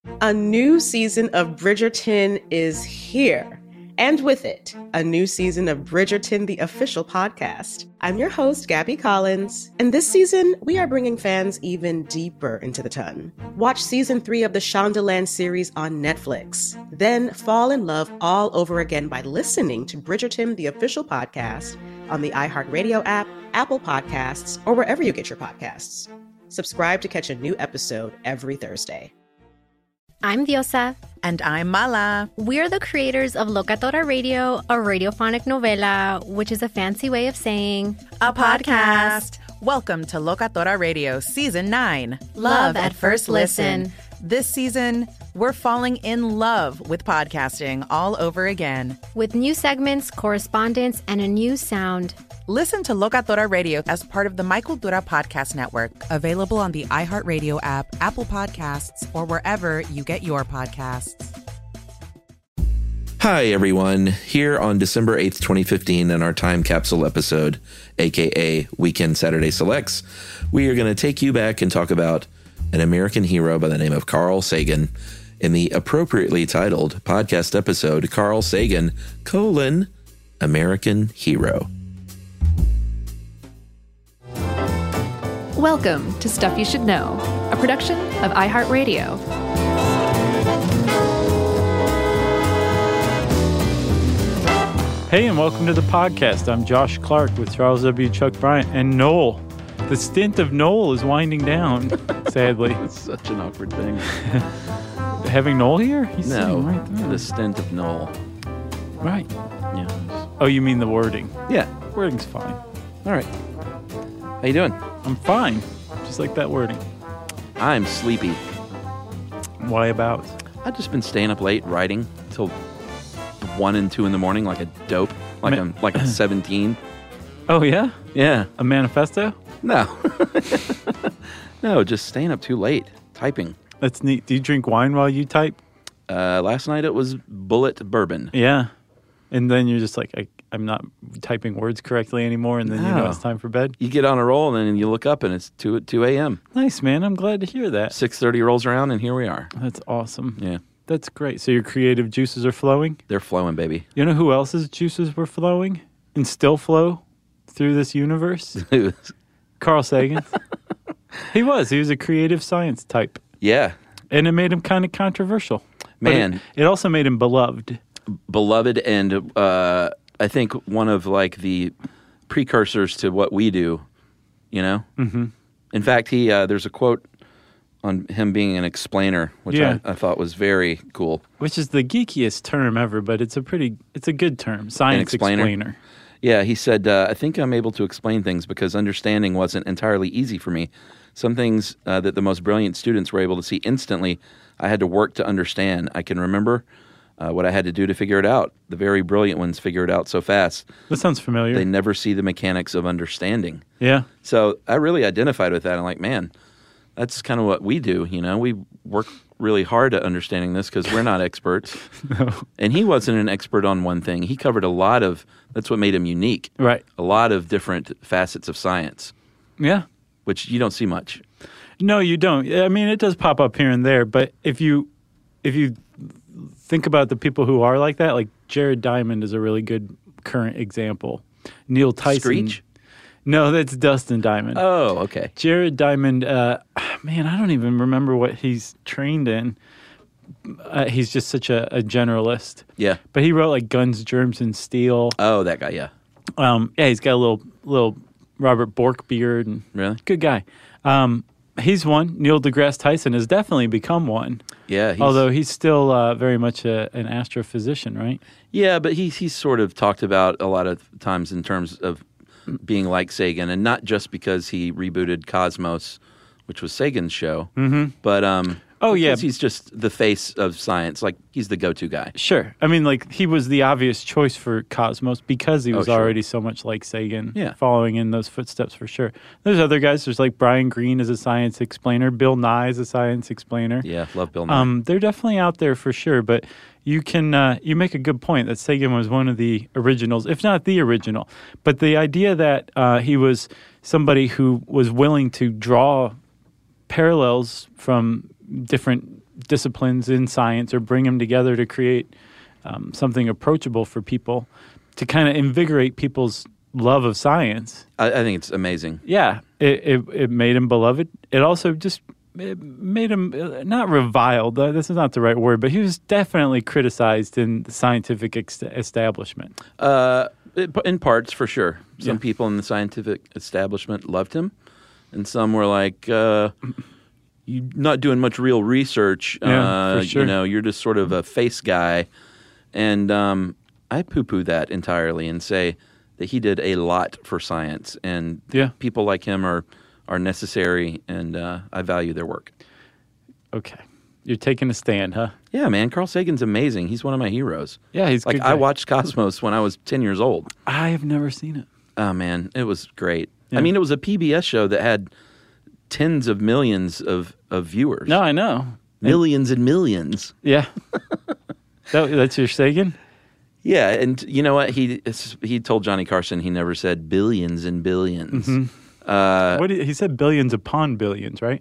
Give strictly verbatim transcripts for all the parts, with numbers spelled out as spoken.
A new season of Bridgerton is here. And with it, a new season of Bridgerton, the official podcast. I'm your host, Gabby Collins, and this season, we are bringing fans even deeper into the ton. Watch season three of the Shondaland series on Netflix. Then fall in love all over again by listening to Bridgerton, the official podcast, on the iHeartRadio app, Apple Podcasts, or wherever you get your podcasts. Subscribe to catch a new episode every Thursday. I'm Diosa. And I'm Mala. We're the creators of Locatora Radio, a radiophonic novela, which is a fancy way of saying a podcast. Welcome to Locatora Radio Season nine. Love, love at First Listen. listen. This season, we're falling in love with podcasting all over again. With new segments, correspondence, and a new sound. Listen to Locatora Radio as part of the My Cultura Podcast Network. Available on the iHeartRadio app, Apple Podcasts, or wherever you get your podcasts. Hi, everyone. Here on December eighth, twenty fifteen, in our time capsule episode, a k a. Weekend Saturday Selects, we are going to take you back and talk about an American hero by the name of Carl Sagan in the appropriately titled podcast episode, Carl Sagan, colon, American Hero. Welcome to Stuff You Should Know, a production of iHeartRadio. Hey, and welcome to the podcast. I'm Josh Clark with Charles W. Chuck Bryant and Noel. The stint of Noel is winding down, sadly. It's such an awkward thing. Having Noel here? He's no, sitting right there. The stint of Noel. Right. Yeah. Oh, you mean the wording? Yeah. Wording's fine. All right. How you doing? I'm fine. Just like that wording. I'm sleepy. Why about? I've just been staying up late writing till one and two in the morning like a dope. Like Ma- I'm like I'm seventeen. Oh, yeah? Yeah. A manifesto? No. No, just staying up too late, typing. That's neat. Do you drink wine while you type? Uh, last night it was Bullet Bourbon. Yeah. And then you're just like, I, I'm not typing words correctly anymore, and then no. You know it's time for bed? You get on a roll, and then you look up, and it's two at two a.m. Nice, man. I'm glad to hear that. six thirty rolls around, and here we are. That's awesome. Yeah. That's great. So your creative juices are flowing? They're flowing, baby. You know who else's juices were flowing and still flow through this universe? Carl Sagan. He was. He was a creative science type. Yeah. And it made him kind of controversial. Man. It, it also made him beloved. Beloved, and uh, I think one of like the precursors to what we do, you know? Mm-hmm. In fact, he uh, there's a quote on him being an explainer, which yeah. I, I thought was very cool. Which is the geekiest term ever, but it's a pretty, it's a good term. Science explainer. explainer. Yeah, he said, uh, I think I'm able to explain things because understanding wasn't entirely easy for me. Some things uh, that the most brilliant students were able to see instantly, I had to work to understand. I can remember uh, what I had to do to figure it out. The very brilliant ones figure it out so fast. That sounds familiar. They never see the mechanics of understanding. Yeah. So I really identified with that. I'm like, man, that's kind of what we do, you know? We work really hard at understanding this because we're not experts. No. And he wasn't an expert on one thing. He covered a lot of, that's what made him unique. Right. A lot of different facets of science. Yeah. Which you don't see much. No, you don't. I mean, it does pop up here and there, but if you if you think about the people who are like that, like Jared Diamond is a really good current example. Neil Tyson. Screech? No, that's Dustin Diamond. Oh, okay. Jared Diamond, uh, man, I don't even remember what he's trained in. Uh, he's just such a, a generalist. Yeah. But he wrote like Guns, Germs, and Steel. Oh, that guy, yeah. Um, yeah, he's got a little little Robert Bork beard. And really? Good guy. Um, he's one. Neil deGrasse Tyson has definitely become one. Yeah. He's, although he's still uh, very much a, an astrophysician, right? Yeah, but he's, he's sort of talked about a lot of times in terms of being like Sagan, and not just because he rebooted Cosmos, which was Sagan's show, mm-hmm. but um, oh yeah, he's just the face of science. Like he's the go-to guy. Sure, I mean, like he was the obvious choice for Cosmos because he was oh, sure. already so much like Sagan, yeah. following in those footsteps for sure. There's other guys. There's like Brian Greene as a science explainer, Bill Nye as a science explainer. Yeah, love Bill Nye. Um, they're definitely out there for sure, but. You can uh, you make a good point that Sagan was one of the originals, if not the original. But the idea that uh, he was somebody who was willing to draw parallels from different disciplines in science or bring them together to create um, something approachable for people to kind of invigorate people's love of science. I, I think it's amazing. Yeah, it, it it made him beloved. It also just it made him uh, not reviled. Uh, this is not the right word, but he was definitely criticized in the scientific ex- establishment. Uh, it, in parts, for sure. Some Yeah. people in the scientific establishment loved him, and some were like, uh, "You're not doing much real research. Yeah, uh, for sure. You know, you're just sort of a face guy." And um, I poo-poo that entirely and say that he did a lot for science, and Yeah. people like him are are necessary, and uh, I value their work. Okay, you're taking a stand, huh? Yeah, man, Carl Sagan's amazing. He's one of my heroes. Yeah, he's a like good I guy. watched Cosmos when I was ten years old. I have never seen it. Oh man, it was great. Yeah. I mean, it was a P B S show that had tens of millions of, of viewers. No, I know. Millions and millions. Yeah, that, that's your Sagan. Yeah, and you know what? He he told Johnny Carson he never said billions and billions. Uh, What did, he said billions upon billions, right?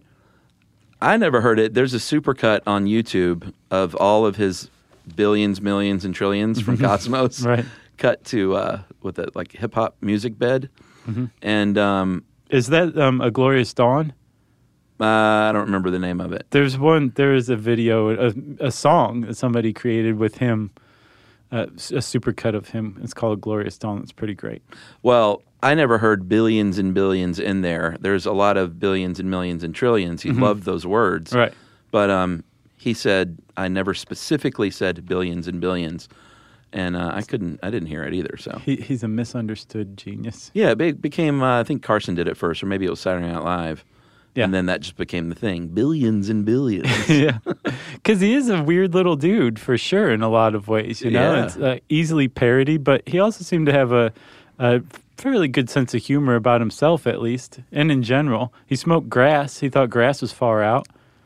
I never heard it. There's a supercut on YouTube of all of his billions, millions, and trillions from Cosmos, Right. cut to uh, with a like hip hop music bed, and um, Is that um, A Glorious Dawn? uh, I don't remember the name of it. There's one. There is a video, a, a song that somebody created with him, uh, a supercut of him. It's called Glorious Dawn. It's pretty great. Well, I never heard billions and billions in there. There's a lot of billions and millions and trillions. He loved those words. Right. But um, he said, I never specifically said billions and billions. And uh, I couldn't, I didn't hear it either. So, He, he's a misunderstood genius. yeah, it be- became, uh, I think Carson did it first, or maybe it was Saturday Night Live. Yeah. And then that just became the thing. Billions and billions. Yeah, because he is a weird little dude for sure in a lot of ways. You know, Yeah. it's uh, easily parodied, but he also seemed to have a, a fairly good sense of humor about himself, at least, and in general. He smoked grass. He thought grass was far out.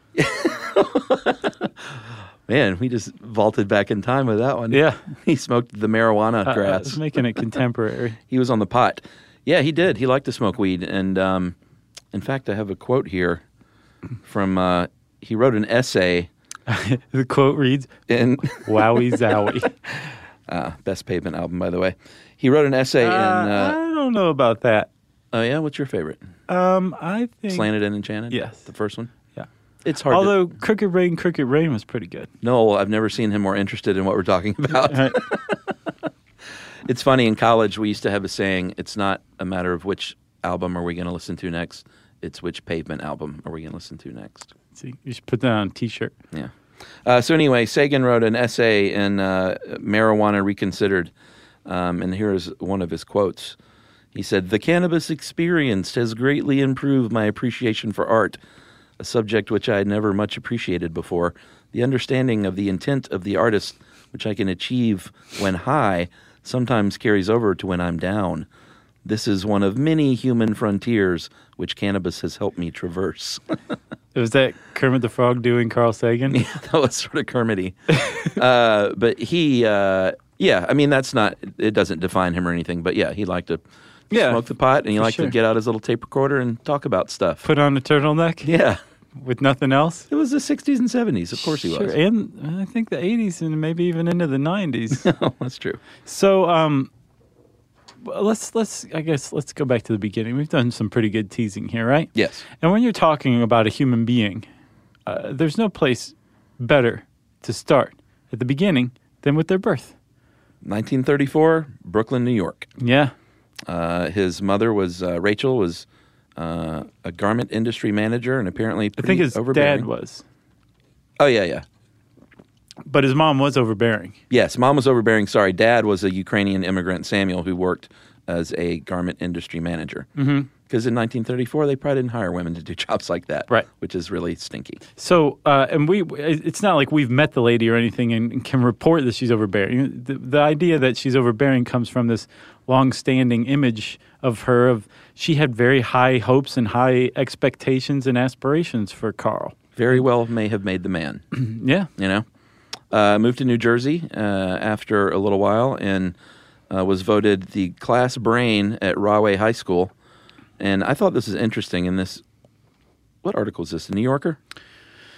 Man, we just vaulted back in time with that one. Yeah. He smoked the marijuana Uh, grass. uh, making it contemporary. He was on the pot. Yeah, he did. He liked to smoke weed. And um, in fact, I have a quote here from, uh, he wrote an essay The quote reads, in, "Wowie zowie." uh, best Pavement album, by the way. He wrote an essay in, Uh, uh, I don't know about that. oh yeah, what's your favorite? Um, I think. Slanted and Enchanted? Yes. The first one? Yeah. It's hard to, Although Crooked Rain, Crooked Rain was pretty good. no, I've never seen him more interested in what we're talking about. Right. It's funny, in college, we used to have a saying, it's not a matter of which album are we going to listen to next, it's which Pavement album are we going to listen to next. See, you should put that on a T-shirt. Yeah. Uh, so anyway, Sagan wrote an essay in uh, Marijuana Reconsidered, um, and here's one of his quotes. He said, "The cannabis experience has greatly improved my appreciation for art, a subject which I had never much appreciated before. The understanding of the intent of the artist, which I can achieve when high, sometimes carries over to when I'm down. This is one of many human frontiers which cannabis has helped me traverse." Was that Kermit the Frog doing Carl Sagan? Yeah, that was sort of Kermity. uh, but he, uh, yeah, I mean, that's not, it doesn't define him or anything, but yeah, he liked to Yeah, smoke the pot and he for liked sure. to get out his little tape recorder and talk about stuff. Put on a turtleneck Yeah. with nothing else? It was the sixties and seventies. Of course he Sure. was. And I think the eighties and maybe even into the nineties. Oh, that's true. So, um, well, let's let's I guess let's go back to the beginning. We've done some pretty good teasing here, right? Yes. And when you're talking about a human being, uh, there's no place better to start at the beginning than with their birth. nineteen thirty-four, Brooklyn, New York. Yeah. Uh, his mother was, uh, Rachel, was uh, a garment industry manager and apparently I pretty think his overbearing. dad was, Oh, yeah, yeah. but his mom was overbearing. Yes, mom was overbearing. Sorry, dad was a Ukrainian immigrant, Samuel, who worked as a garment industry manager. Mm-hmm. Because in nineteen thirty-four, they probably didn't hire women to do jobs like that, Right. Which is really stinky. So, uh, and we, it's not like we've met the lady or anything and, and can report that she's overbearing. The, the idea that she's overbearing comes from this long-standing image of her of she had very high hopes and high expectations and aspirations for Carl. Very well may have made the man, Yeah. you know. Uh, moved to New Jersey uh, after a little while and uh, was voted the class brain at Rahway High School. And I thought this was interesting in this, what article is this, The New Yorker?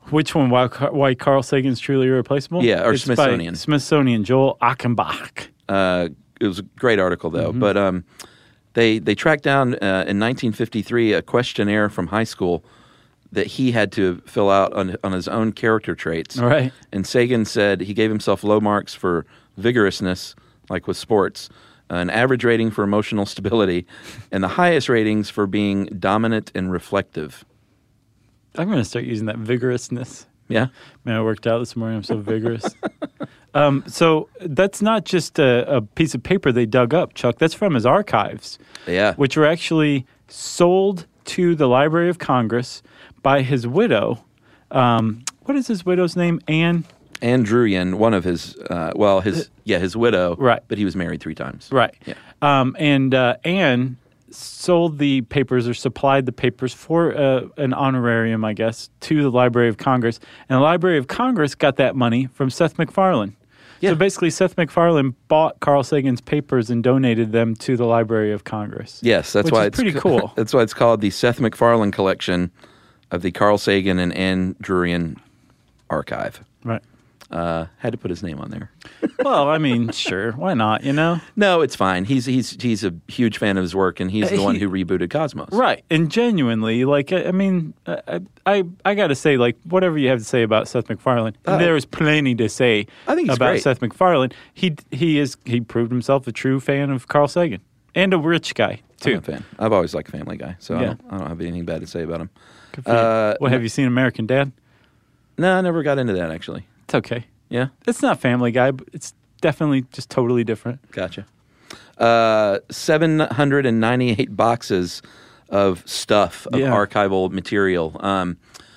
Which one? Why, why Carl Sagan's truly irreplaceable? Yeah, or It's Smithsonian. By Smithsonian, Joel Achenbach. Uh, it was a great article, though. Mm-hmm. But um, they they tracked down uh, in nineteen fifty-three a questionnaire from high school that he had to fill out on on his own character traits. Right. And Sagan said he gave himself low marks for vigorousness, like with sports, an average rating for emotional stability, and the highest ratings for being dominant and reflective. I'm going to start using that vigorousness. Yeah? Man, I worked out this morning. I'm so vigorous. um, so that's not just a, a piece of paper they dug up, Chuck. That's from his archives. Yeah. Which were actually sold to the Library of Congress by his widow. Um, what is his widow's name? Anne? Anne Druyan, one of his, uh, well, his, yeah, his widow. Right. But he was married three times. Right. Yeah. Um, and uh, Anne sold the papers or supplied the papers for uh, an honorarium, I guess, to the Library of Congress. And the Library of Congress got that money from Seth MacFarlane. Yeah. So basically, Seth MacFarlane bought Carl Sagan's papers and donated them to the Library of Congress. Yes, that's which why is it's pretty cool. That's why it's called the Seth MacFarlane Collection of the Carl Sagan and Anne Druyan Archive. Right. Uh, had to put his name on there. Well, I mean, sure, why not? You know. No, it's fine. He's he's he's a huge fan of his work, and he's the He- one who rebooted Cosmos. Right, and genuinely, like, I, I mean, I I, I got to say, like, whatever you have to say about Seth MacFarlane, Uh, there is plenty to say I think he's about great. Seth MacFarlane. He he is he proved himself a true fan of Carl Sagan and a rich guy I'm too. a fan. I've always liked Family Guy, so I, Yeah. don't, I don't have anything bad to say about him. Good for you. Uh, What, have you seen American Dad? No, I never got into that actually. It's okay. Yeah, It's not Family Guy, but it's definitely just totally different. gotcha. Uh, seven hundred and ninety-eight boxes of stuff of Yeah. archival material. Um,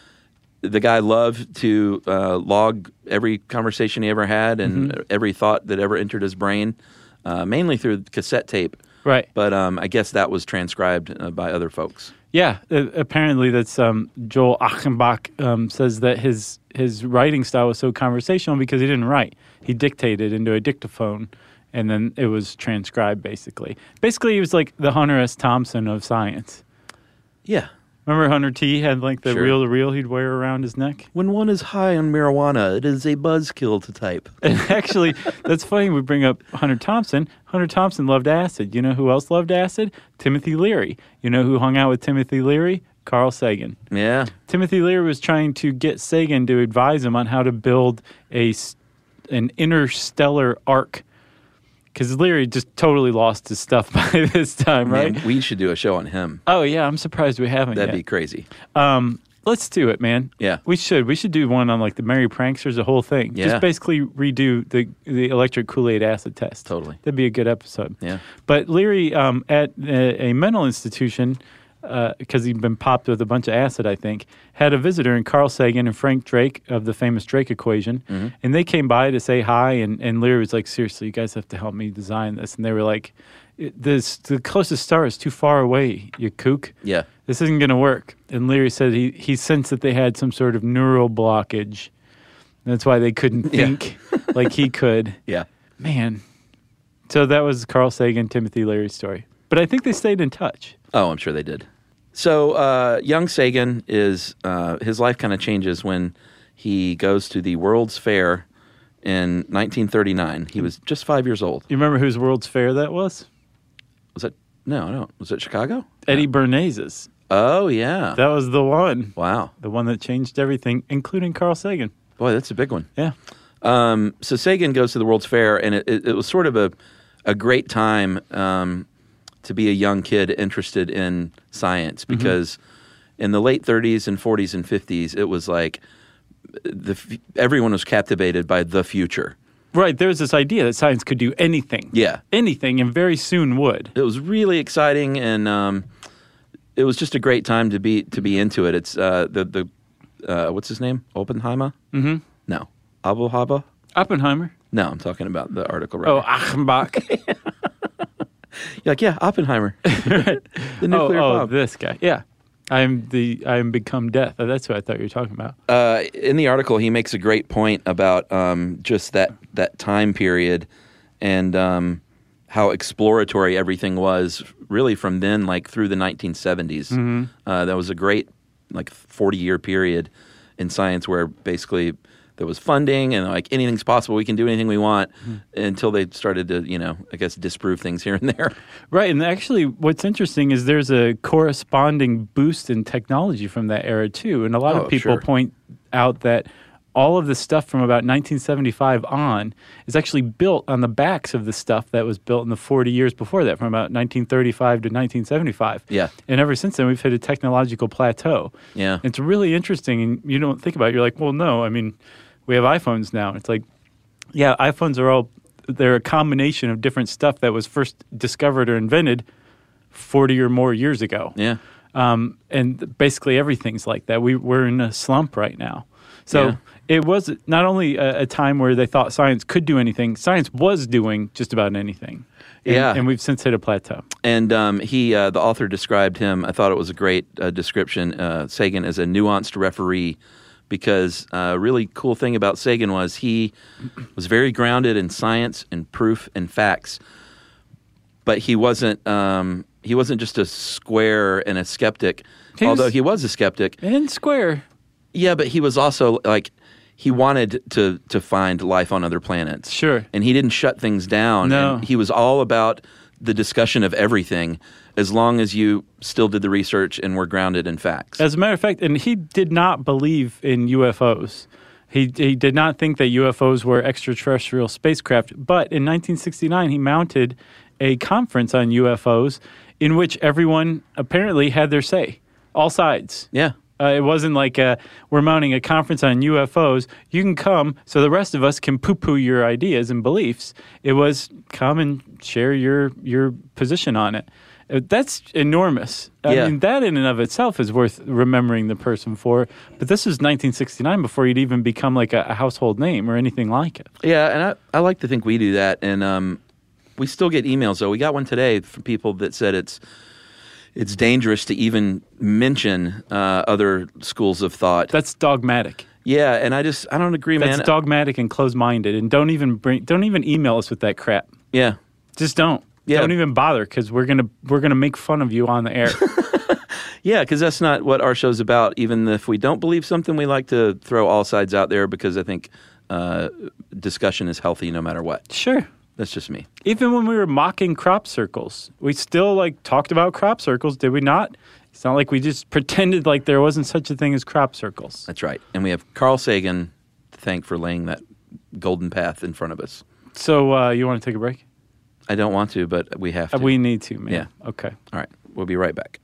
the guy loved to uh, log every conversation he ever had and Mm-hmm. every thought that ever entered his brain, uh, mainly through cassette tape. Right. But um, I guess that was transcribed uh, by other folks. Yeah, uh, apparently that's um, Joel Achenbach um, says that his his writing style was so conversational because he didn't write. He dictated into a dictaphone, and then it was transcribed, basically. Basically, he was like the Hunter S. Thompson of science. Yeah. Remember Hunter T had like the Sure. reel-to-reel he'd wear around his neck? When one is high on marijuana, it is a buzzkill to type. And actually, that's funny we bring up Hunter Thompson. Hunter Thompson loved acid. You know who else loved acid? Timothy Leary. You know who hung out with Timothy Leary? Carl Sagan. Yeah. Timothy Leary was trying to get Sagan to advise him on how to build a s- an interstellar arc. Because Leary just totally lost his stuff by this time, right? Man, we should do a show on him. Oh, yeah, I'm surprised we haven't That'd yet. be crazy. Um, let's do it, man. Yeah. We should. We should do one on, like, the Merry Pranksters, the whole thing. Yeah. Just basically redo the the electric Kool-Aid acid test. Totally. That'd be a good episode. Yeah. But Leary, um, at a, a mental institution, because he'd been popped with a bunch of acid, I think, had a visitor in Carl Sagan and Frank Drake of the famous Drake equation. Mm-hmm. And they came by to say hi, and, and Leary was like, seriously, you guys have to help me design this. And they were like, this the closest star is too far away, you kook. Yeah. This isn't going to work. And Leary said he, he sensed that they had some sort of neural blockage. That's why they couldn't Yeah. think like he could. Yeah. Man. So that was Carl Sagan, Timothy Leary story. But I think they stayed in touch. Oh, I'm sure they did. So uh, young Sagan is, uh, his life kind of changes when he goes to the World's Fair in nineteen thirty-nine. He was just five years old. You remember whose World's Fair that was? Was that, no, no. Was it Chicago? Eddie Bernays'. Oh, yeah. That was the one. Wow. The one that changed everything, including Carl Sagan. Boy, that's a big one. Yeah. Um, so Sagan goes to the World's Fair, and it, it, it was sort of a, a great time um, to be a young kid interested in science because in the late thirties and forties and fifties, it was like the f- everyone was captivated by the future. Right. There was this idea that science could do anything. Yeah. Anything, and very soon would. It was really exciting, and um, it was just a great time to be to be into it. It's uh, the the uh, what's his name? Oppenheimer? Mm-hmm. No, Abel Haba? Oppenheimer. No, I'm talking about the article. Oh, Right. Achenbach. You're like, yeah, Oppenheimer. The oh, nuclear oh bomb. this guy. Yeah. I'm the I am become death. Oh, that's what I thought you were talking about. Uh, in the article, he makes a great point about um, just that that time period and um, how exploratory everything was, really from then, like through the nineteen seventies. Mm-hmm. Uh, that was a great, like forty year period, in science where basically there was funding and like anything's possible. We can do anything we want mm-hmm. until they started to, you know, I guess disprove things here and there. Right. And actually what's interesting is there's a corresponding boost in technology from that era too. And a lot oh, of people sure. point out that all of the stuff from about nineteen seventy-five on is actually built on the backs of the stuff that was built in the forty years before that, from about nineteen thirty-five to nineteen seventy-five. Yeah. And ever since then, we've hit a technological plateau. Yeah. It's really interesting, and you don't think about it. You're like, well, no, I mean, we have iPhones now. It's like, yeah, iPhones are all, they're a combination of different stuff that was first discovered or invented forty or more years ago. Yeah. Um, and basically everything's like that. We, we're in a slump right now. So yeah. it was not only a, a time where they thought science could do anything, science was doing just about anything. And, yeah. and we've since hit a plateau. And um, he, uh, the author described him, I thought it was a great uh, description, uh, Sagan, as a nuanced referee, because a uh, really cool thing about Sagan was he was very grounded in science and proof and facts, but he wasn't um, he wasn't just a square and a skeptic, he although was, he was a skeptic. And square. Yeah, but he was also like, he wanted to to find life on other planets. Sure. And he didn't shut things down. No. And he was all about the discussion of everything, as long as you still did the research and were grounded in facts. As a matter of fact, and he did not believe in U F Os. He he did not think that U F Os were extraterrestrial spacecraft. But in nineteen sixty-nine, he mounted a conference on U F Os in which everyone apparently had their say, all sides. Yeah. Uh, it wasn't like uh, we're mounting a conference on U F Os. You can come so the rest of us can poo-poo your ideas and beliefs. It was come and share your your position on it. Uh, that's enormous. I yeah. mean, that in and of itself is worth remembering the person for. But this is nineteen sixty-nine before he'd even become like a, a household name or anything like it. Yeah, and I, I like to think we do that. And um, we still get emails, though. We got one today from people that said it's it's dangerous to even mention uh, other schools of thought. That's dogmatic. Yeah, and I just I don't agree, That's man. That's dogmatic and closed-minded. And don't even bring don't even email us with that crap. Yeah, just don't. Yeah. Don't even bother, because we're gonna we're gonna make fun of you on the air. Yeah, because that's not what our show's about. Even if we don't believe something, we like to throw all sides out there because I think uh, discussion is healthy no matter what. Sure. That's just me. Even when we were mocking crop circles, we still like talked about crop circles, did we not? It's not like we just pretended like there wasn't such a thing as crop circles. That's right. And we have Carl Sagan to thank for laying that golden path in front of us. So uh, you want to take a break? I don't want to, but we have to. Uh, we need to, man. Yeah. Okay. All right. We'll be right back.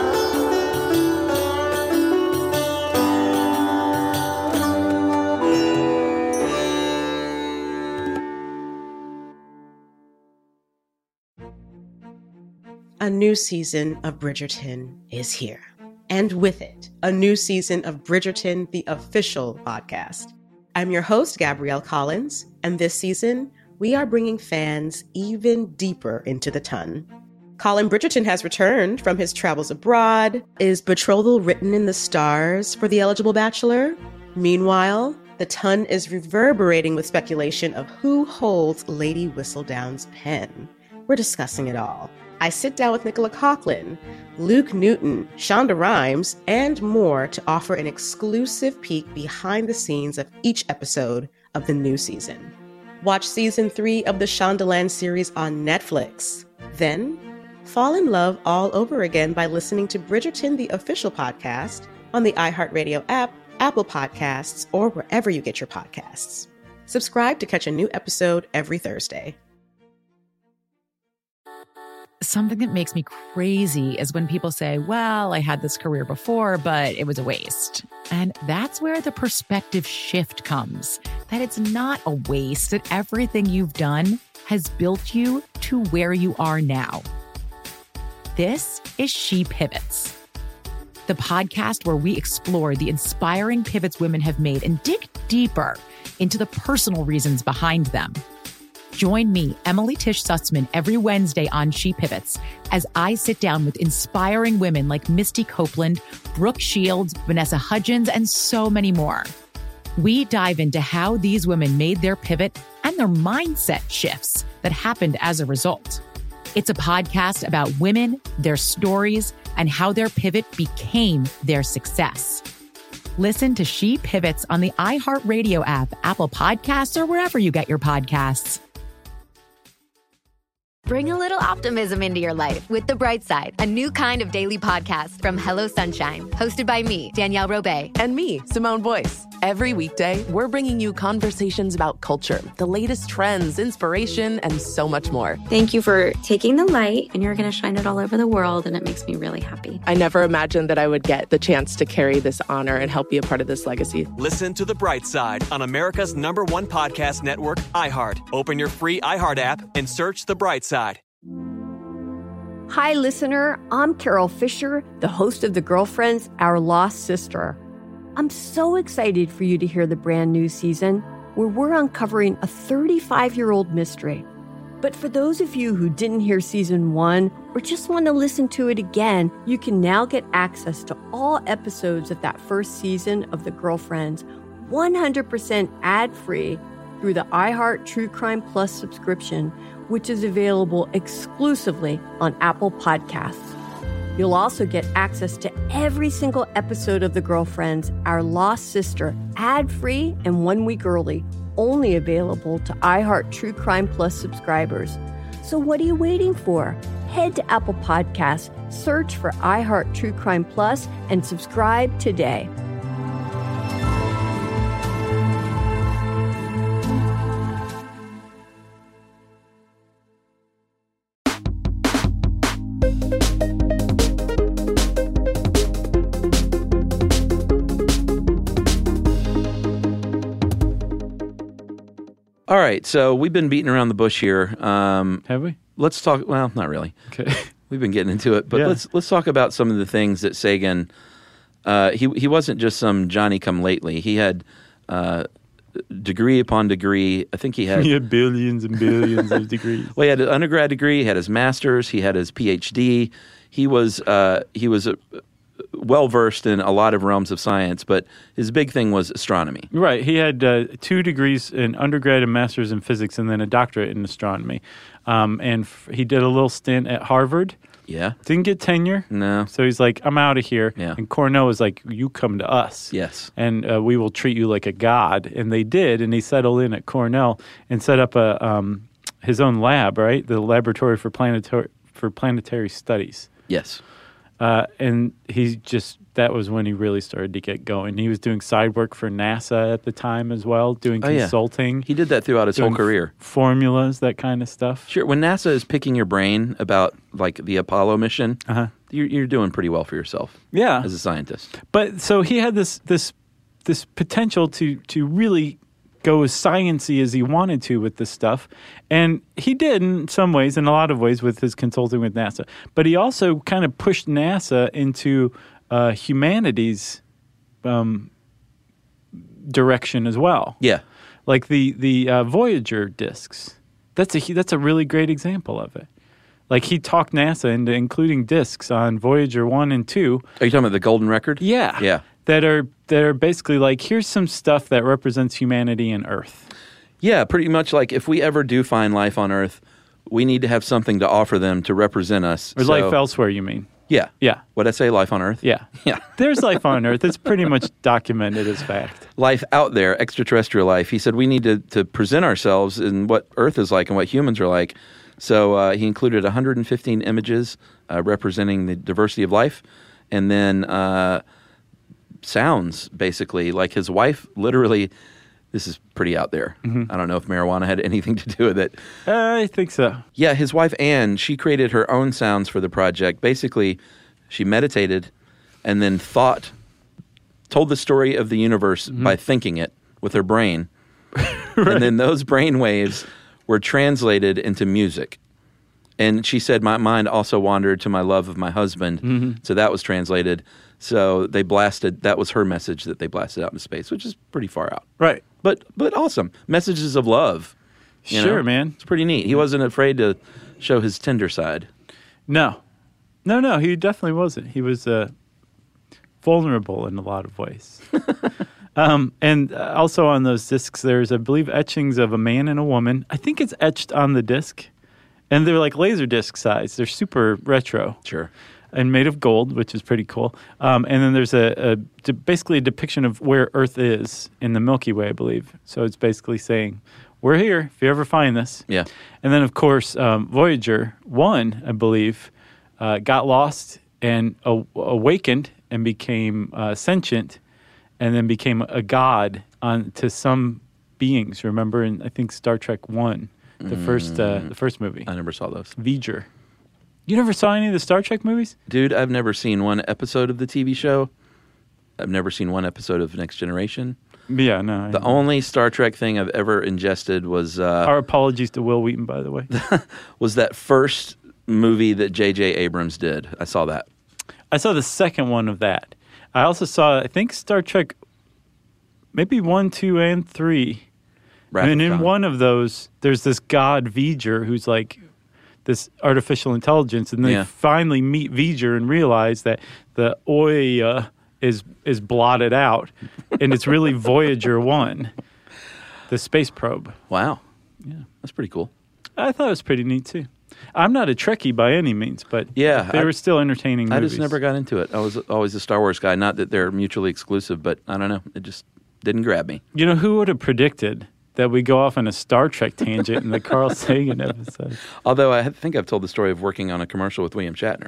A new season of Bridgerton is here. And with it, a new season of Bridgerton, the official podcast. I'm your host, Gabrielle Collins, and this season, we are bringing fans even deeper into the ton. Colin Bridgerton has returned from his travels abroad. Is betrothal written in the stars for the eligible bachelor? Meanwhile, the ton is reverberating with speculation of who holds Lady Whistledown's pen. We're discussing it all. I sit down with Nicola Coughlan, Luke Newton, Shonda Rhimes, and more to offer an exclusive peek behind the scenes of each episode of the new season. Watch season three of the Shondaland series on Netflix. Then, fall in love all over again by listening to Bridgerton, the official podcast, on the iHeartRadio app, Apple Podcasts, or wherever you get your podcasts. Subscribe to catch a new episode every Thursday. Something that makes me crazy is when people say, well, I had this career before, but it was a waste. And that's where the perspective shift comes, that it's not a waste, that everything you've done has built you to where you are now. This is She Pivots, the podcast where we explore the inspiring pivots women have made and dig deeper into the personal reasons behind them. Join me, Emily Tish Sussman, every Wednesday on She Pivots as I sit down with inspiring women like Misty Copeland, Brooke Shields, Vanessa Hudgens, and so many more. We dive into how these women made their pivot and their mindset shifts that happened as a result. It's a podcast about women, their stories, and how their pivot became their success. Listen to She Pivots on the iHeartRadio app, Apple Podcasts, or wherever you get your podcasts. Bring a little optimism into your life with The Bright Side, a new kind of daily podcast from Hello Sunshine, hosted by me, Danielle Robay. And me, Simone Boyce. Every weekday, we're bringing you conversations about culture, the latest trends, inspiration, and so much more. Thank you for taking the light, and you're going to shine it all over the world, and it makes me really happy. I never imagined that I would get the chance to carry this honor and help be a part of this legacy. Listen to The Bright Side on America's number one podcast network, iHeart. Open your free iHeart app and search The Bright Side. Hi, listener. I'm Carol Fisher, the host of The Girlfriends, Our Lost Sister. I'm so excited for you to hear the brand new season where we're uncovering a thirty-five-year-old mystery. But for those of you who didn't hear season one or just want to listen to it again, you can now get access to all episodes of that first season of The Girlfriends one hundred percent ad-free through the iHeart True Crime Plus subscription, which is available exclusively on Apple Podcasts. You'll also get access to every single episode of The Girlfriends, Our Lost Sister, ad-free and one week early, only available to iHeart True Crime Plus subscribers. So what are you waiting for? Head to Apple Podcasts, search for iHeart True Crime Plus, and subscribe today. All right, so we've been beating around the bush here. Um, Have we? Let's talk. Well, not really. Okay. We've been getting into it, but Yeah. let's let's talk about some of the things that Sagan. Uh, he he wasn't just some Johnny come lately. He had uh, degree upon degree. I think he had He had billions and billions of degrees. Well, he had an undergrad degree. He had his master's. He had his P H D. He was uh, he was a, well versed in a lot of realms of science, but his big thing was astronomy. Right. He had uh, two degrees in undergrad and master's in physics, and then a doctorate in astronomy. Um, and f- he did a little stint at Harvard. Yeah. Didn't get tenure. No. So he's like, I'm out of here. Yeah. And Cornell was like, you come to us. Yes. And uh, we will treat you like a god. And they did. And he settled in at Cornell and set up a um, his own lab, right? The Laboratory for Planetary for Planetary Studies. Yes. Uh, and he just, that was when he really started to get going. He was doing side work for NASA at the time as well, doing Oh, yeah. consulting. He did that throughout his whole doing career. f- formulas, that kind of stuff. Sure. When NASA is picking your brain about like the Apollo mission, Uh-huh. you're, you're doing pretty well for yourself. Yeah. As a scientist. But so he had this this this potential to to really go as science-y as he wanted to with this stuff. And he did in some ways, in a lot of ways, with his consulting with NASA. But he also kind of pushed NASA into uh, humanities um, direction as well. Yeah. Like the the uh, Voyager discs. That's a that's a really great example of it. Like he talked NASA into including discs on Voyager one and two. Are you talking about the Golden Record? Yeah. Yeah. That are that are basically like, here's some stuff that represents humanity and Earth. Yeah, pretty much like if we ever do find life on Earth, we need to have something to offer them to represent us. Or So- life elsewhere, you mean? Yeah. Yeah. What'd I say? Life on Earth? Yeah. Yeah. There's life on Earth. It's pretty much documented as fact. Life out there, extraterrestrial life. He said we need to, to present ourselves in what Earth is like and what humans are like. So uh, he included one hundred fifteen images uh, representing the diversity of life, and then uh, sounds, basically. Like his wife literally, this is pretty out there. Mhm. I don't know if marijuana had anything to do with it. Uh, I think so. Yeah, his wife, Anne, she created her own sounds for the project. Basically, she meditated and then thought, told the story of the universe Mm-hmm. by thinking it with her brain. And then those brain waves were translated into music. And she said, my mind also wandered to my love of my husband. Mhm. So that was translated. So they blasted, that was her message that they blasted out into space, which is pretty far out. Right. But but awesome. Messages of love. you Sure, know? man. It's pretty neat. He wasn't afraid to show his tender side. No. No, no, he definitely wasn't. He was uh, vulnerable in a lot of ways. um, and uh, also on those discs, there's, I believe, etchings of a man and a woman. I think it's etched on the disc. And they're like laser disc size. They're super retro. Sure. and made of gold, which is pretty cool. Um, and then there's a, a de- basically a depiction of where Earth is in the Milky Way, I believe. So it's basically saying, we're here if you ever find this. Yeah. And then, of course, um, Voyager one, I believe, uh, got lost and a- awakened and became uh, sentient and then became a god on to some beings. Remember in, I think, Star Trek one, the mm. first uh, the first movie. I never saw those. Voyager. You never saw any of the Star Trek movies? Dude, I've never seen one episode of the T V show. I've never seen one episode of Next Generation. Yeah, no. The only Star Trek thing I've ever ingested was... Uh, Our apologies to Will Wheaton, by the way. was that first movie that J J Abrams did. I saw that. I saw the second one of that. I also saw, I think, Star Trek, maybe one, two, and three. Wrath and of in Khan. one of those, there's this god V'ger who's like this artificial intelligence, and they Yeah. finally meet V'ger and realize that the Oya is is blotted out, and it's really Voyager one, the space probe. Wow. Yeah. That's pretty cool. I thought it was pretty neat, too. I'm not a Trekkie by any means, but Yeah, they I- were still entertaining I movies. just never got into it. I was always a Star Wars guy. Not that they're mutually exclusive, but I don't know. It just didn't grab me. You know, who would have predicted that we go off on a Star Trek tangent in the Carl Sagan episode? Although I think I've told the story of working on a commercial with William Shatner.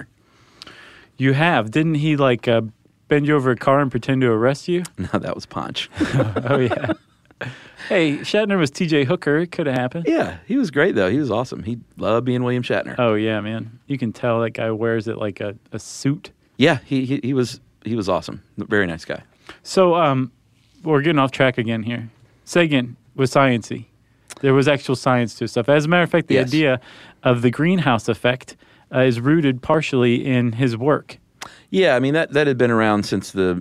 You have. Didn't he, like, uh, bend you over a car and pretend to arrest you? No, that was Ponch. Oh, yeah. Hey, Shatner was T J Hooker. It could have happened. Yeah, he was great, though. He was awesome. He loved being William Shatner. Oh, yeah, man. You can tell that guy wears it like a, a suit. Yeah, he, he he was he was awesome. Very nice guy. So, um, we're getting off track again here. Sagan was sciencey. There was actual science to stuff. As a matter of fact, the Yes. idea of the greenhouse effect uh, is rooted partially in his work. Yeah, I mean, that, that had been around since the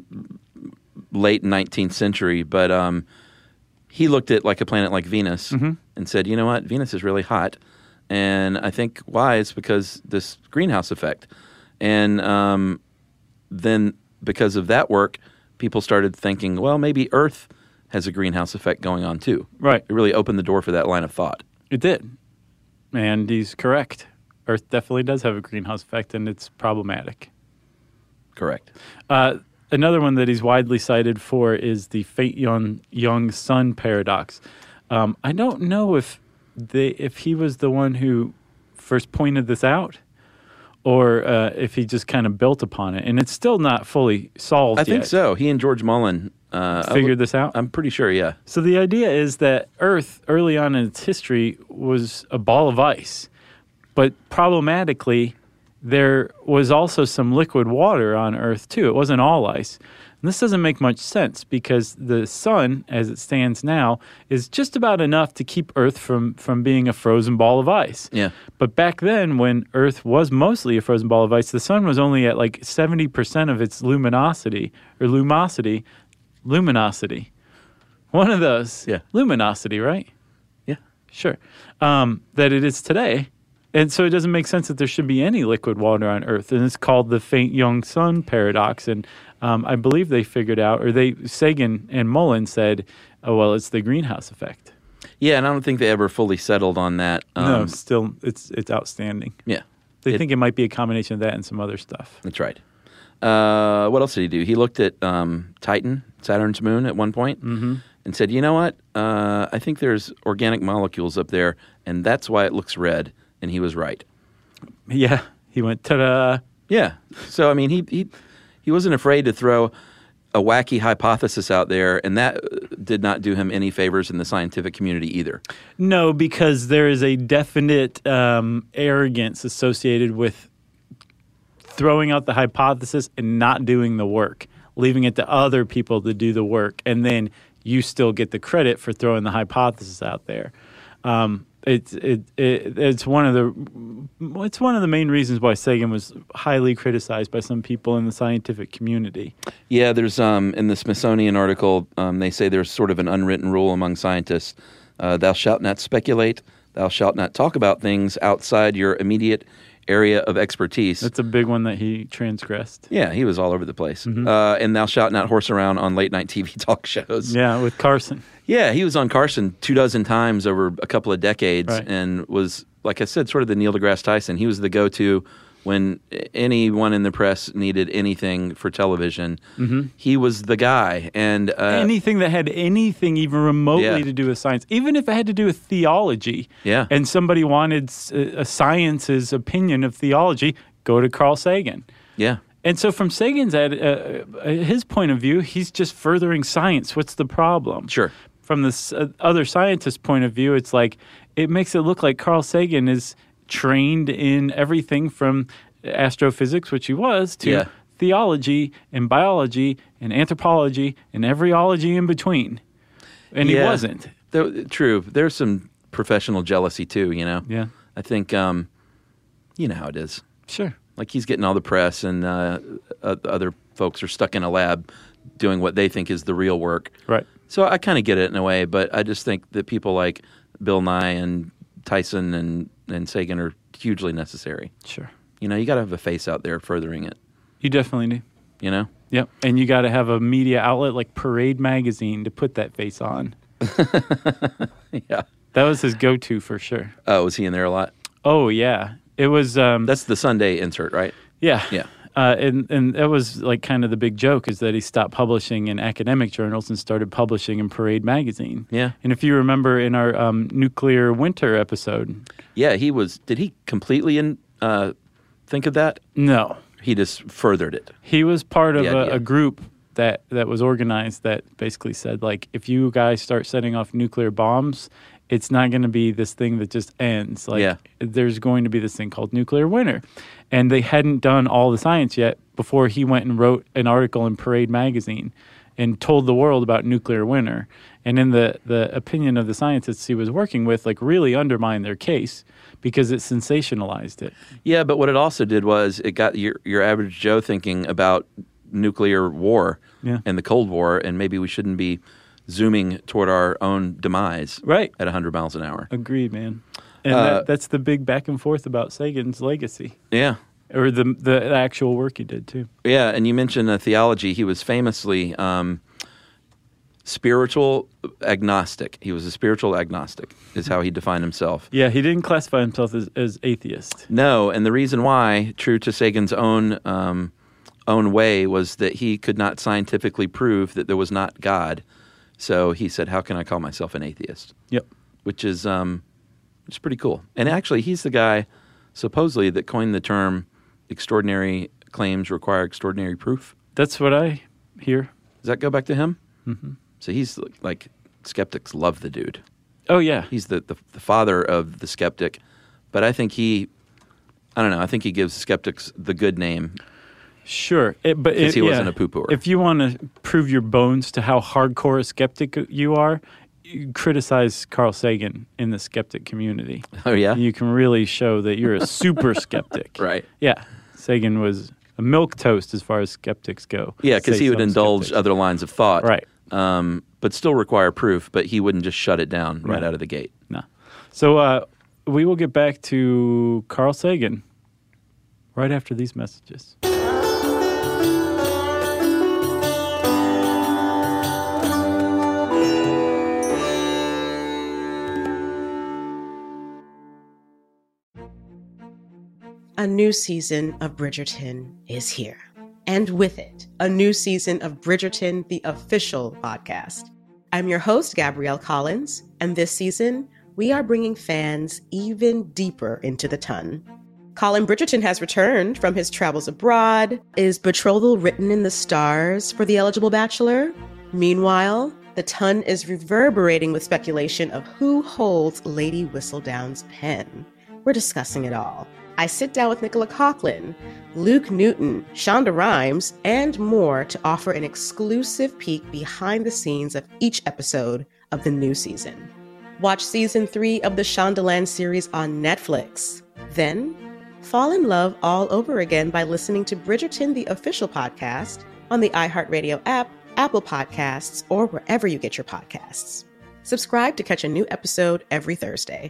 late nineteenth century, but um, he looked at like a planet like Venus Mm-hmm. and said, you know what, Venus is really hot. And I think why is because this greenhouse effect. And um, then because of that work, people started thinking, well, maybe Earth has a greenhouse effect going on too. Right. It really opened the door for that line of thought. It did. And he's correct. Earth definitely does have a greenhouse effect, and it's problematic. Correct. Uh, another one that he's widely cited for is the faint young, young sun paradox. Um, I don't know if they, if he was the one who first pointed this out, or uh, if he just kind of built upon it. And it's still not fully solved I think yet. so. He and George Mullen uh, Figured this out? I'm pretty sure, yeah. So the idea is that Earth, early on in its history, was a ball of ice. But problematically, there was also some liquid water on Earth, too. It wasn't all ice. And this doesn't make much sense because the sun, as it stands now, is just about enough to keep Earth from, from being a frozen ball of ice. Yeah. But back then, when Earth was mostly a frozen ball of ice, the sun was only at like seventy percent of its luminosity, or lumosity, luminosity. One of those. Yeah. Luminosity, right? Yeah. Sure. Um, that it is today. And so it doesn't make sense that there should be any liquid water on Earth. And it's called the faint young sun paradox. And um, I believe they figured out, or they, Sagan and Mullen said, oh, well, it's the greenhouse effect. Yeah, and I don't think they ever fully settled on that. Um, no, still, it's it's outstanding. Yeah. They It- think it might be a combination of that and some other stuff. That's right. Uh, what else did he do? He looked at um, Titan, Saturn's moon, at one point, Mm-hmm. and said, you know what? Uh, I think there's organic molecules up there, and that's why it looks red. And he was right. Yeah. He went, ta-da. Yeah. So, I mean, he he, he wasn't afraid to throw a wacky hypothesis out there, and that uh, did not do him any favors in the scientific community either. No, because there is a definite um, arrogance associated with throwing out the hypothesis and not doing the work, leaving it to other people to do the work, and then you still get the credit for throwing the hypothesis out there. Um, it's it, it it's one of the it's one of the main reasons why Sagan was highly criticized by some people in the scientific community. Yeah, there's um, in the Smithsonian article, um, they say there's sort of an unwritten rule among scientists: uh, thou shalt not speculate, thou shalt not talk about things outside your immediate area of expertise. That's a big one that he transgressed. Yeah, he was all over the place. Mhm. Uh, and thou shalt not horse around on late night T V talk shows. Yeah, with Carson. Yeah, he was on Carson two dozen times over a couple of decades, Right. and was, like I said, sort of the Neil deGrasse Tyson. He was the go-to when anyone in the press needed anything for television, mm-hmm. he was the guy. And uh, anything that had anything even remotely yeah. to do with science, even if it had to do with theology, yeah. and somebody wanted a science's opinion of theology, go to Carl Sagan. Yeah. And so from Sagan's at uh, his point of view, he's just furthering science. What's the problem? Sure. From this uh, other scientist's point of view, it's like it makes it look like Carl Sagan is trained in everything from astrophysics, which he was, to yeah. theology and biology and anthropology and every ology in between. And yeah. he wasn't. There, true. There's some professional jealousy too, you know? Yeah. I think, um, you know how it is. Sure. Like he's getting all the press and uh, uh, other folks are stuck in a lab doing what they think is the real work. Right. So I kind of get it in a way, but I just think that people like Bill Nye and Tyson and, and Sagan are hugely necessary. Sure. You know, you got to have a face out there furthering it. You definitely do. You know? Yep. And you got to have a media outlet like Parade Magazine to put that face on. Yeah. That was his go-to for sure. Oh, was he in there a lot? Oh, yeah. It was... Um, That's the Sunday insert, right? Yeah. Yeah. Uh, and, and that was like kind of the big joke is that he stopped publishing in academic journals and started publishing in Parade Magazine. Yeah. And if you remember in our um, nuclear winter episode. Yeah, he was... Did he completely in, uh, think of that? No. He just furthered it. He was part of Yeah, a, yeah. a group that, that was organized that basically said, like, if you guys start setting off nuclear bombs, it's not going to be this thing that just ends. Like, Yeah. there's going to be this thing called nuclear winter. And they hadn't done all the science yet before he went and wrote an article in Parade Magazine and told the world about nuclear winter. And in the, the opinion of the scientists he was working with, like, really undermined their case because it sensationalized it. Yeah, but what it also did was it got your, your average Joe thinking about nuclear war Yeah. and the Cold War, and maybe we shouldn't be zooming toward our own demise right. at one hundred miles an hour. Agreed, man. And Uh, that, that's the big back and forth about Sagan's legacy. Yeah. Or the the actual work he did, too. Yeah, and you mentioned uh, theology. He was famously um, spiritual agnostic. He was a spiritual agnostic, is how he defined himself. Yeah, he didn't classify himself as, as atheist. No, and the reason why, true to Sagan's own um, own way, was that he could not scientifically prove that there was not God. So he said, how can I call myself an atheist? Yep. Which is um, which is pretty cool. And actually, he's the guy, supposedly, that coined the term extraordinary claims require extraordinary proof. That's what I hear. Does that go back to him? Mm-hmm. So he's like, skeptics love the dude. Oh, yeah. He's the, the, the father of the skeptic. But I think he, I don't know, I think he gives skeptics the good name. Sure. It, but Because it, he yeah. wasn't a poo-pooer. If you want to prove your bones to how hardcore a skeptic you are, you criticize Carl Sagan in the skeptic community. Oh, yeah? You can really show that you're a super skeptic. Right. Yeah. Sagan was a milquetoast as far as skeptics go. Yeah, because Say he would some indulge skeptics. other lines of thought. Right. Um, but still require proof, but he wouldn't just shut it down right, Right. out of the gate. No. So uh, we will get back to Carl Sagan right after these messages. A new season of Bridgerton is here. And with it, a new season of Bridgerton, the official podcast. I'm your host, Gabrielle Collins, and this season, we are bringing fans even deeper into the ton. Colin Bridgerton has returned from his travels abroad. Is betrothal written in the stars for the eligible bachelor? Meanwhile, the ton is reverberating with speculation of who holds Lady Whistledown's pen. We're discussing it all. I sit down with Nicola Coughlan, Luke Newton, Shonda Rhimes, and more to offer an exclusive peek behind the scenes of each episode of the new season. Watch season three of the Shondaland series on Netflix. Then, fall in love all over again by listening to Bridgerton, the official podcast, on the iHeartRadio app, Apple Podcasts, or wherever you get your podcasts. Subscribe to catch a new episode every Thursday.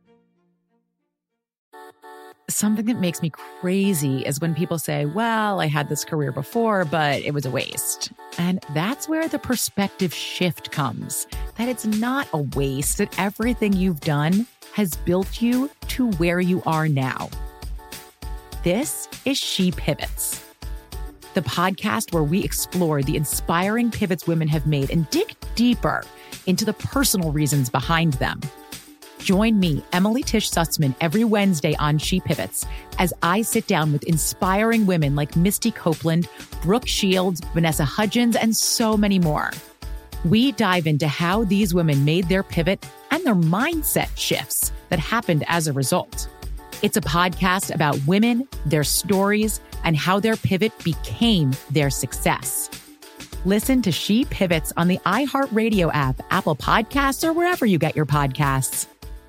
Something that makes me crazy is when people say, well, I had this career before, but it was a waste. And that's where the perspective shift comes, that it's not a waste, that everything you've done has built you to where you are now. This is She Pivots, the podcast where we explore the inspiring pivots women have made and dig deeper into the personal reasons behind them. Join me, Emily Tish Sussman, every Wednesday on She Pivots as I sit down with inspiring women like Misty Copeland, Brooke Shields, Vanessa Hudgens, and so many more. We dive into how these women made their pivot and their mindset shifts that happened as a result. It's a podcast about women, their stories, and how their pivot became their success. Listen to She Pivots on the iHeartRadio app, Apple Podcasts, or wherever you get your podcasts.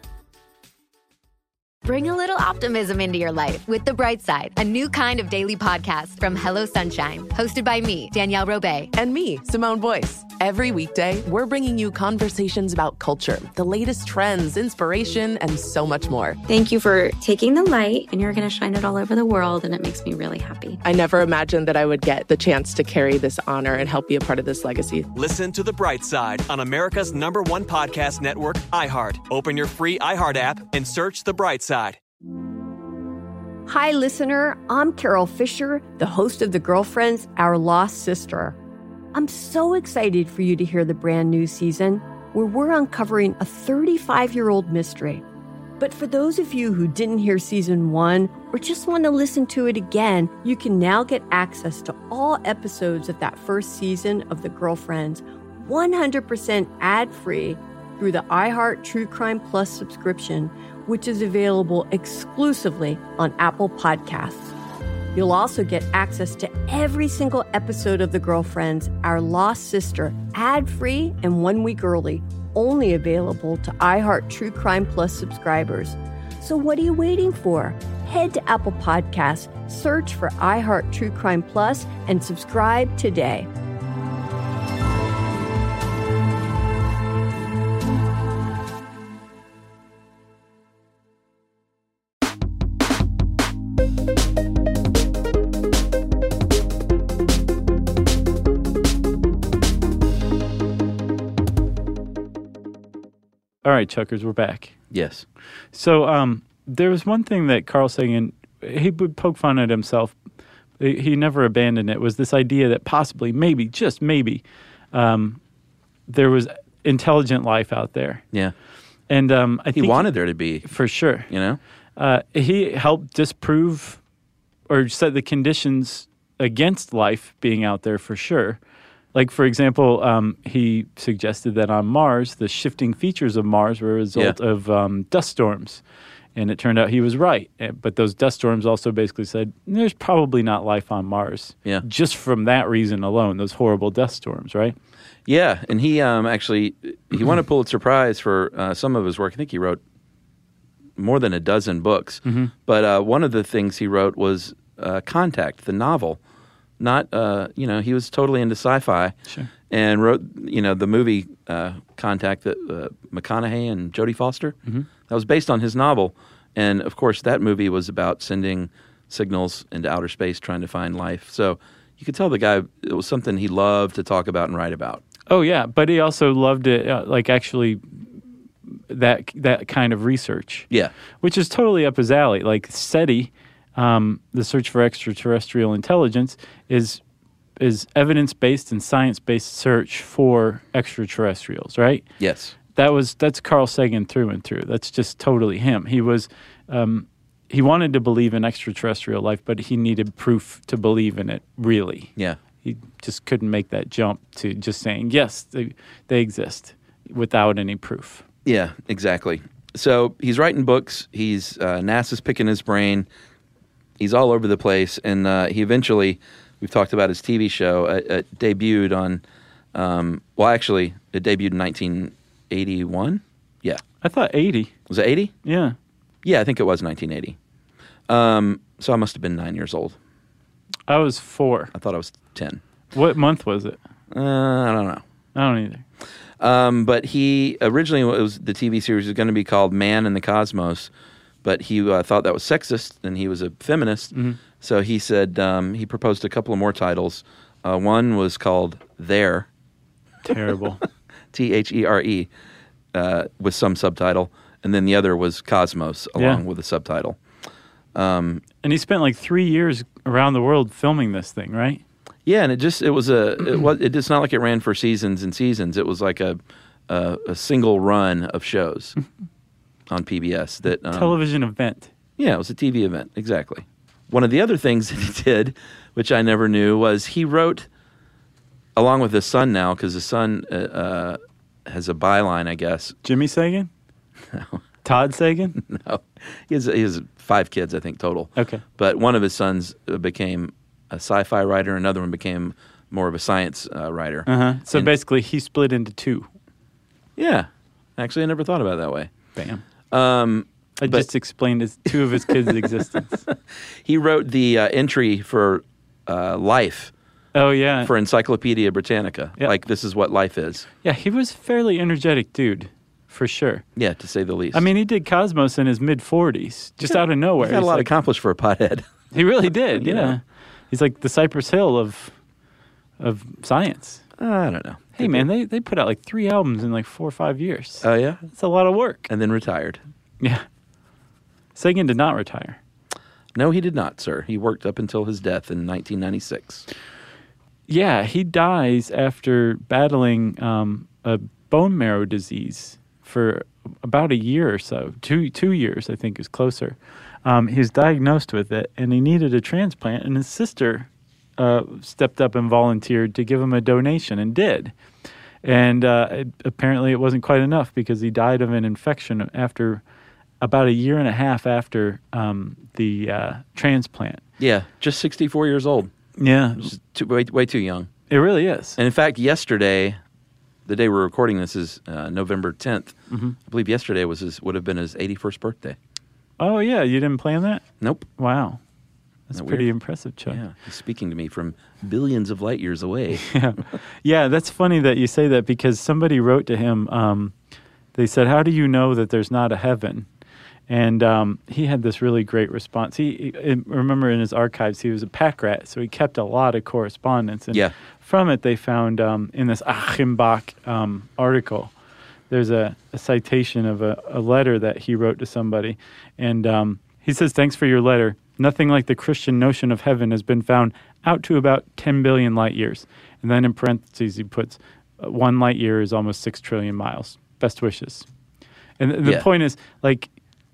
Bring a little optimism into your life with The Bright Side, a new kind of daily podcast from Hello Sunshine, hosted by me, Danielle Robay. And me, Simone Boyce. Every weekday, we're bringing you conversations about culture, the latest trends, inspiration, and so much more. Thank you for taking the light, and you're going to shine it all over the world, and it makes me really happy. I never imagined that I would get the chance to carry this honor and help be a part of this legacy. Listen to The Bright Side on America's number one podcast network, iHeart. Open your free iHeart app and search The Bright Side. Hi, listener. I'm Carol Fisher, the host of The Girlfriends, Our Lost Sister. I'm so excited for you to hear the brand new season where we're uncovering a thirty-five-year-old mystery. But for those of you who didn't hear season one or just want to listen to it again, you can now get access to all episodes of that first season of The Girlfriends one hundred percent ad-free through the iHeart True Crime Plus subscription, which is available exclusively on Apple Podcasts. You'll also get access to every single episode of The Girlfriends, Our Lost Sister, ad-free and one week early, only available to iHeart True Crime Plus subscribers. So what are you waiting for? Head to Apple Podcasts, search for iHeart True Crime Plus, and subscribe today. All right, Chuckers, we're back. Yes. So um, there was one thing that Carl Sagan, he would poke fun at himself. He never abandoned it, was this idea that possibly, maybe, just maybe, um, there was intelligent life out there. Yeah. And um, I he think wanted there to be. For sure. You know? Uh, he helped disprove or set the conditions against life being out there for sure. Like, for example, um, he suggested that on Mars, the shifting features of Mars were a result Yeah. of um, dust storms. And it turned out he was right. Uh, But those dust storms also basically said, there's probably not life on Mars. Yeah. Just from that reason alone, those horrible dust storms, right? Yeah, and he um, actually, he won a Pulitzer Prize for uh, some of his work. I think he wrote more than a dozen books. Mhm. But uh, one of the things he wrote was uh, Contact, the novel. Not, uh, you know, he was totally into sci-fi. Sure. And wrote, you know, the movie uh, Contact, that uh, McConaughey and Jodie Foster. Mhm. That was based on his novel. And, of course, that movie was about sending signals into outer space trying to find life. So you could tell the guy, it was something he loved to talk about and write about. Oh, yeah. But he also loved it, uh, like, actually, that that kind of research. Yeah. Which is totally up his alley. Like, SETI, um, the search for extraterrestrial intelligence, is is evidence-based and science-based search for extraterrestrials, right? Yes. That was that's Carl Sagan through and through. That's just totally him. He was um, he wanted to believe in extraterrestrial life, but he needed proof to believe in it. Really, Yeah. he just couldn't make that jump to just saying yes, they they exist without any proof. Yeah, exactly. So he's writing books. He's uh, NASA's picking his brain. He's all over the place, and uh, he eventually, we've talked about his T V show. It, it debuted on, um, well, actually, it debuted in nineteen eighty-one. Yeah, I thought eighty. Was it eighty? Yeah, yeah, I think it was nineteen eighty. Um, so I must have been nine years old. I was four. I thought I was ten. What month was it? Uh, I don't know. I don't either. Um, but he originally it was the T V series was going to be called Man in the Cosmos, but he uh, thought that was sexist, and he was a feminist. Mm-hmm. So he said um, he proposed a couple of more titles. Uh, one was called There, Terrible. T H E R E, uh, with some subtitle, and then the other was Cosmos, along Yeah. with a subtitle. Um, and he spent like three years around the world filming this thing, right? Yeah, and it just it was a it was it's not like it ran for seasons and seasons. It was like a a, a single run of shows on P B S. That um, television event. Yeah, it was a T V event, exactly. One of the other things that he did, which I never knew, was he wrote, along with his son now, because his son uh, uh, has a byline, I guess. Jimmy Sagan? No. Todd Sagan? No. He has, he has five kids, I think, total. Okay. But one of his sons became a sci-fi writer, another one became more of a science uh, writer. Uh-huh. So and, basically, he split into two. Yeah. Actually, I never thought about it that way. Bam. Um, I but, just explained his, two of his kids' existence. He wrote the uh, entry for uh, Life. Oh, yeah. For Encyclopedia Britannica. Yep. Like, this is what life is. Yeah, he was a fairly energetic dude, for sure. Yeah, to say the least. I mean, he did Cosmos in his mid-forties, just yeah, out of nowhere. He had a lot like, accomplished for a pothead. He really did, yeah. Yeah. He's like the Cypress Hill of of science. Uh, I don't know. Hey, man, they, they put out like three albums in like four or five years. Oh, yeah? That's a lot of work. And then retired. Yeah. Sagan did not retire. No, he did not, sir. He worked up until his death in nineteen ninety-six. Yeah, he dies after battling um, a bone marrow disease for about a year or so. Two two years, I think, is closer. Um, he was diagnosed with it, and he needed a transplant, and his sister uh, stepped up and volunteered to give him a donation, and did. And uh, it, apparently it wasn't quite enough because he died of an infection after about a year and a half after um, the uh, transplant. Yeah, just sixty-four years old. Yeah. Just too, way, way too young. It really is. And in fact, yesterday, the day we're recording this is uh, November tenth. Mm-hmm. I believe yesterday was his, would have been his eighty-first birthday. Oh, yeah. You didn't plan that? Nope. Wow. That's Isn't that pretty weird? impressive, Chuck. Yeah, he's speaking to me from billions of light years away. yeah. yeah, that's funny that you say that because somebody wrote to him, um, they said, how do you know that there's not a heaven? And um, he had this really great response. He, he remember in his archives, he was a pack rat, so he kept a lot of correspondence. And yeah. from it, they found um, in this Achimbach um, article, there's a, a citation of a, a letter that he wrote to somebody. And um, he says, thanks for your letter. Nothing like the Christian notion of heaven has been found out to about ten billion light years. And then in parentheses, he puts, uh, one light year is almost six trillion miles. Best wishes. And th- the yeah. point is, like,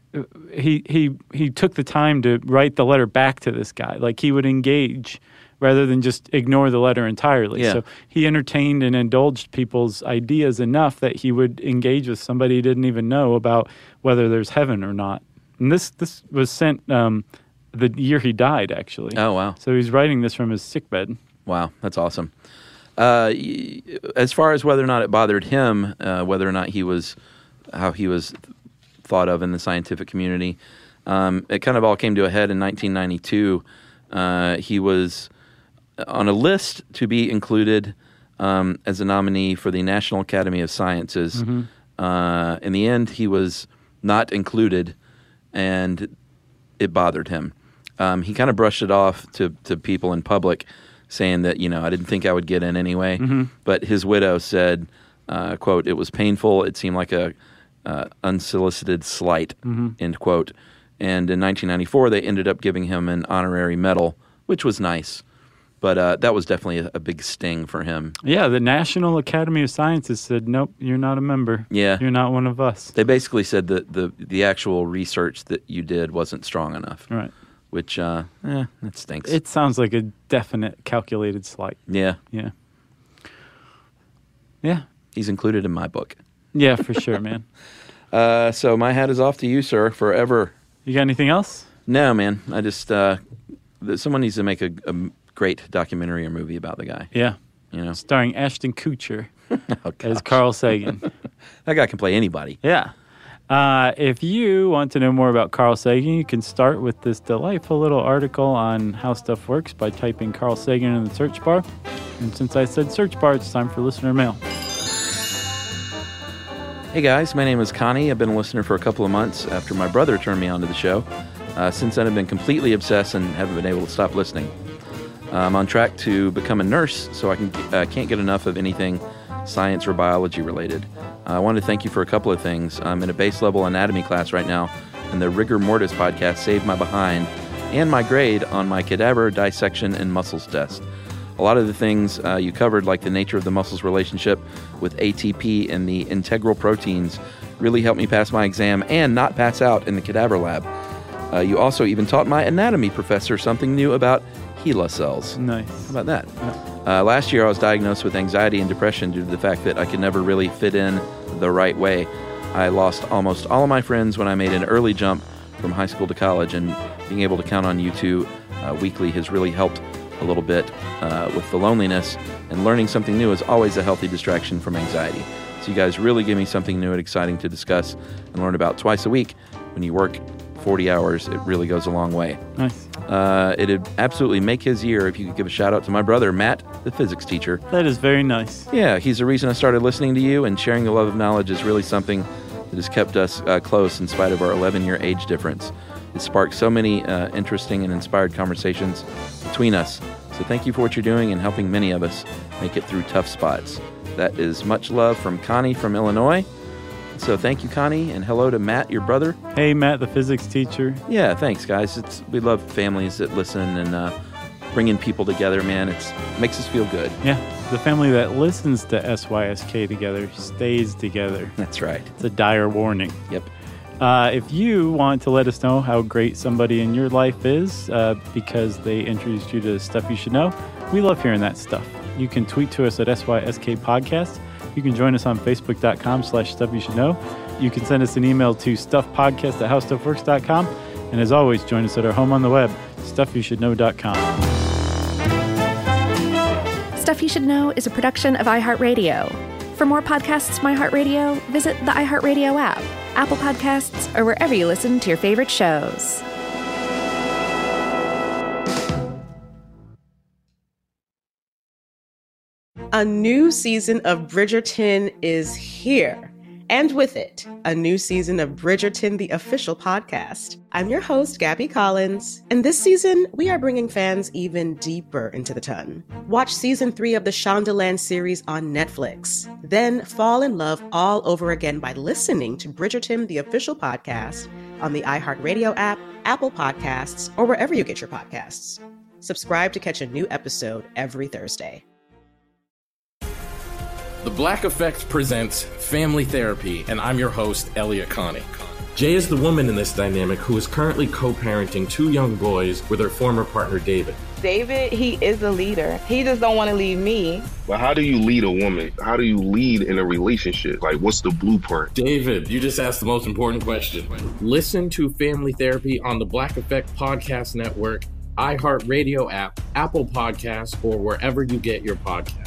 he he he took the time to write the letter back to this guy. Like, he would engage rather than just ignore the letter entirely. Yeah. So he entertained and indulged people's ideas enough that he would engage with somebody he didn't even know about whether there's heaven or not. And this this was sent um, the year he died, actually. Oh, wow. So he's writing this from his sickbed. Wow, that's awesome. Uh, as far as whether or not it bothered him, uh, whether or not he was, how he was thought of in the scientific community, um, it kind of all came to a head in nineteen ninety-two. Uh, he was on a list to be included um, as a nominee for the National Academy of Sciences. Mm-hmm. Uh, in the end, he was not included, and it bothered him. Um, he kind of brushed it off to, to people in public, saying that, you know, I didn't think I would get in anyway. Mm-hmm. But his widow said, uh, quote, it was painful. It seemed like a uh, unsolicited slight, mm-hmm. end quote. And in nineteen ninety-four, they ended up giving him an honorary medal, which was nice. But uh, that was definitely a, a big sting for him. Yeah, the National Academy of Sciences said, nope, you're not a member. Yeah. You're not one of us. They basically said that the, the actual research that you did wasn't strong enough. Right. Which, uh, eh, that stinks. It sounds like a definite calculated slight. Yeah. Yeah. Yeah. He's included in my book. Yeah, for sure, man. Uh, so my hat is off to you, sir, forever. You got anything else? No, man. I just, uh, someone needs to make a, a great documentary or movie about the guy. Yeah. You know? Starring Ashton Kutcher oh, as Carl Sagan. That guy can play anybody. Yeah. Uh, if you want to know more about Carl Sagan, you can start with this delightful little article on how stuff works by typing Carl Sagan in the search bar. And since I said search bar, it's time for listener mail. Hey guys, my name is Connie. I've been a listener for a couple of months after my brother turned me onto the show. Uh, since then, I've been completely obsessed and haven't been able to stop listening. Uh, I'm on track to become a nurse, so I can, uh, can't get enough of anything science or biology related. Uh, I wanted to thank you for a couple of things. I'm in a base level anatomy class right now and the Rigor Mortis podcast saved my behind and my grade on my cadaver dissection and muscles test. A lot of the things uh, you covered, like the nature of the muscles relationship with A T P and the integral proteins, really helped me pass my exam and not pass out in the cadaver lab. Uh, you also even taught my anatomy professor something new about HeLa cells. Nice. How about that? Yeah. Uh, last year, I was diagnosed with anxiety and depression due to the fact that I could never really fit in the right way. I lost almost all of my friends when I made an early jump from high school to college, and being able to count on you two uh, weekly has really helped a little bit uh, with the loneliness, and learning something new is always a healthy distraction from anxiety. So you guys really give me something new and exciting to discuss and learn about twice a week. When you work forty hours, it really goes a long way. Nice. Uh, it'd absolutely make his year if you could give a shout out to my brother, Matt, the physics teacher. That is very nice. Yeah, he's the reason I started listening to you, and sharing the love of knowledge is really something that has kept us uh, close in spite of our eleven-year age difference. It sparked so many uh, interesting and inspired conversations between us. So thank you for what you're doing and helping many of us make it through tough spots. That is much love from Connie from Illinois. So thank you, Connie, and hello to Matt, your brother. Hey, Matt, the physics teacher. Yeah, thanks, guys. It's we love families that listen and uh, bringing people together, man. It's, it makes us feel good. Yeah, the family that listens to S Y S K together stays together. That's right. It's a dire warning. Yep. Uh, if you want to let us know how great somebody in your life is uh, because they introduced you to stuff you should know, we love hearing that stuff. You can tweet to us at S Y S K Podcast. You can join us on Facebook.com slash Stuff You Should Know. You can send us an email to stuffpodcast at howstuffworks dot com. And as always, join us at our home on the web, stuff you should know dot com. Stuff You Should Know is a production of iHeartRadio. For more podcasts from iHeartRadio, visit the iHeartRadio app, Apple Podcasts, or wherever you listen to your favorite shows. A new season of Bridgerton is here. And with it, a new season of Bridgerton, the official podcast. I'm your host, Gabby Collins, and this season, we are bringing fans even deeper into the ton. Watch season three of the Shondaland series on Netflix. Then fall in love all over again by listening to Bridgerton, the official podcast, on the iHeartRadio app, Apple Podcasts, or wherever you get your podcasts. Subscribe to catch a new episode every Thursday. The Black Effect presents Family Therapy, and I'm your host, Elia Connie. Jay is the woman in this dynamic who is currently co-parenting two young boys with her former partner, David. David, he is a leader. He just don't want to leave me. But how do you lead a woman? How do you lead in a relationship? Like, what's the blueprint? David, you just asked the most important question. Listen to Family Therapy on the Black Effect Podcast Network, iHeartRadio app, Apple Podcasts, or wherever you get your podcasts.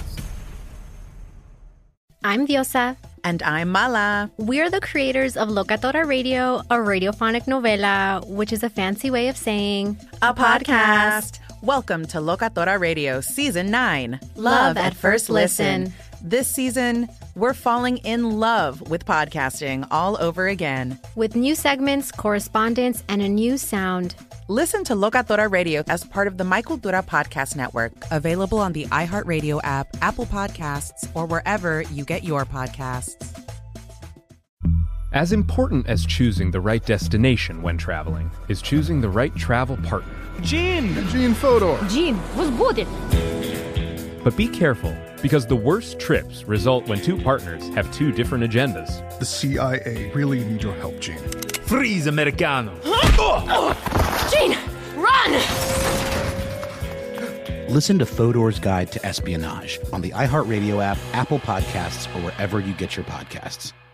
I'm Diosa. And I'm Mala. We're the creators of Locatora Radio, a radiophonic novela, which is a fancy way of saying a podcast. Welcome to Locatora Radio Season nine. Love, love at First Listen. listen. This season, we're falling in love with podcasting all over again. With new segments, correspondence, and a new sound. Listen to Locatora Radio as part of the My Cultura Podcast Network. Available on the iHeartRadio app, Apple Podcasts, or wherever you get your podcasts. As important as choosing the right destination when traveling is choosing the right travel partner. Gene! Gene Fodor! Gene, was good! But be careful, because the worst trips result when two partners have two different agendas. The C I A really need your help, Gene. Freeze, Americano! Gene, run! Listen to Fodor's Guide to Espionage on the iHeartRadio app, Apple Podcasts, or wherever you get your podcasts.